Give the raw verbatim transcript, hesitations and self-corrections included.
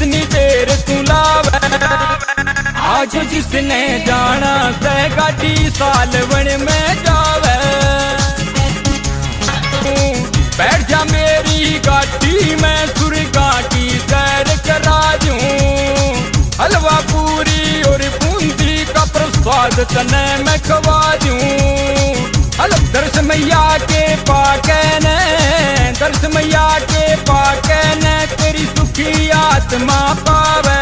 कितनी देर तू लावे। आज जिसने जाना से गाड़ी सालवण में जावे, बैठ जा मेरी गाड़ी में सुरगा की सैर करा दूं। हलवा पूरी और बूंदी का प्रसाद तने मैं खवा दूं। हलव दर्श मैया के पाके ने, दर्श मैया के पाके ने तेरी सुखी आत्मा पावे।